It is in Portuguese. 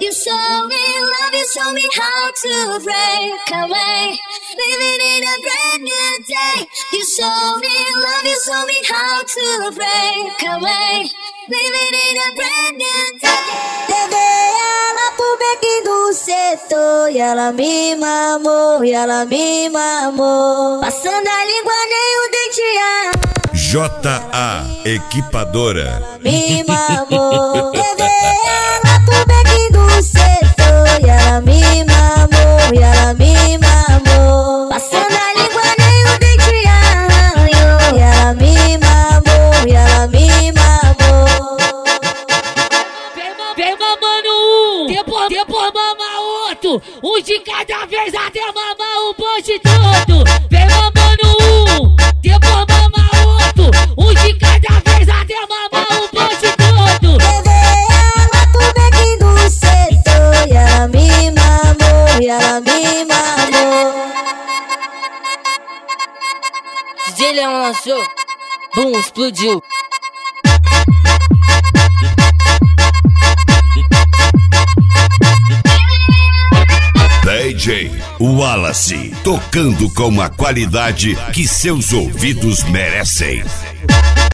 You show me love, you show me how to break away. Living in a brand new day. You show me love, you show me how to break away. Living in a brand new day. Levei ela pro beco do setor e ela me mamou, e ela me mamou. Passando a língua nem o dente. J.A. Equipadora. Me mamou. Levei ela pro beco do setor e ela me mamou, e ela me mamou. Passando a língua nem o dente arranhou. E ela me mamou, e ela me mamou. Vem mamando um, depois mama outro. Um de cada vez até mamar o bonde todo. Vem mamando um, depois mama outro. Um de cada vez até mamar o bonde todo. Levei ela pro beco do setor e ela me mamou, e ela me mamou. DJ Leão lançou, bum, explodiu. DJ Wallace, tocando com a qualidade que seus ouvidos merecem.